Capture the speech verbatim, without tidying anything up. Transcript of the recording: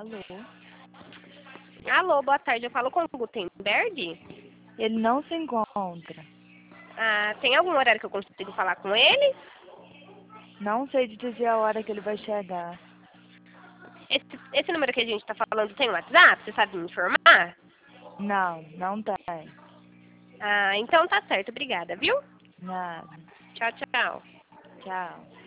Alô? Alô, boa tarde. Eu falo com o Gutenberg? Ele não se encontra. Ah, tem algum horário que eu consigo falar com ele? Não sei te dizer a hora que ele vai chegar. Esse, esse número que a gente tá falando tem WhatsApp? Você sabe me informar? Não, não tem. Ah, então tá certo. Obrigada, viu? Nada. Tchau, tchau. Tchau.